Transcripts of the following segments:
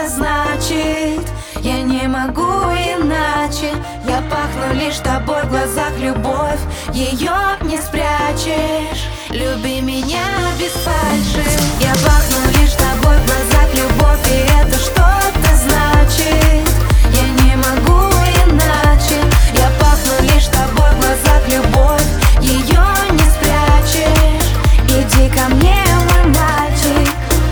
что-то значит. Я не могу иначе. Я пахну лишь тобой, в глазах любовь, ее не спрячешь. Люби меня без фальши. Я пахну лишь тобой, в глазах любовь, и это что-то значит. Я не могу иначе. Я пахну лишь тобой, в глазах любовь, ее не спрячешь. Иди ко мне, мой мальчик.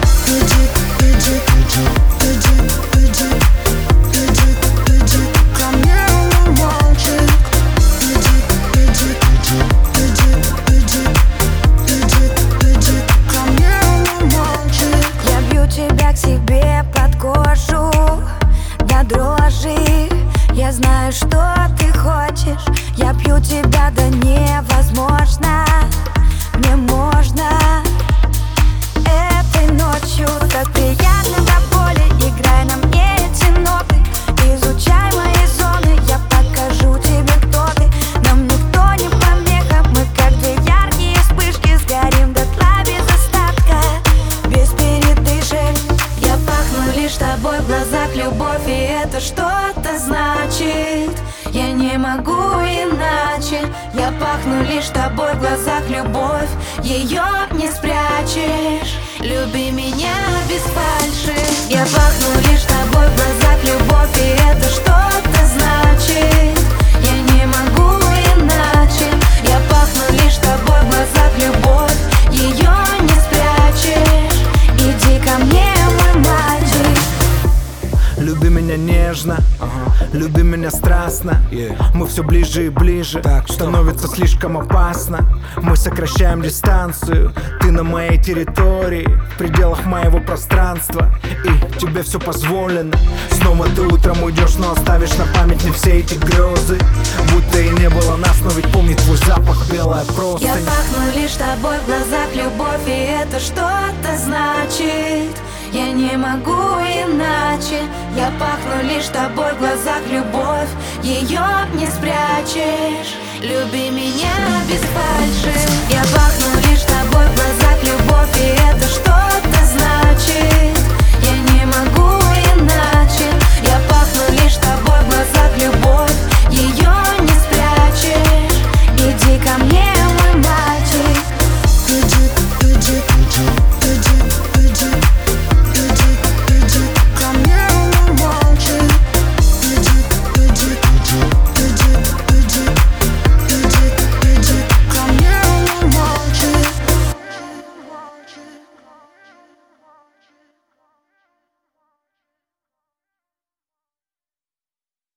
Тебя к себе под кожу до дрожи. Я знаю, что ты хочешь. Я пью тебя до невозможно. Мне можно этой ночью так приятно до боли. Играй на мне эти ноты, изучай мои зоны. Я покажу тебе, кто ты. Нам никто не помеха. Мы как две яркие вспышки, сгорим дотла без остатка, без передышек. Я пахну лишь тобой, в глазах любовь, и это что-то значит. Я не могу иначе. Я пахну лишь тобой, в глазах любовь, ее не спрячешь. Люби меня без фальши. Я пахну лишь тобой, в глазах любовь, и это что-то значит. Я не могу иначе. Я пахну лишь тобой, в глазах любовь, ее не спрячешь. Иди ко мне, мой мальчик. Люби меня нежно, люби меня страстно. Мы все ближе и ближе, становится слишком опасно. Мы сокращаем дистанцию. Ты на моей территории, в пределах моего пространства, и тебе все позволено. Снова ты утром уйдешь, но оставишь на память не все эти грезы. Будто и не было нас, но ведь помни твой запах, белая простынь. Я пахну лишь тобой, в глазах любовь, и это что-то значит. Я не могу иначе. Я пахну лишь тобой, в глазах любовь, ее не спрячешь. Люби меня без фальши. Я пахну лишь тобой, в глазах любовь, и это что-то значит. Я не могу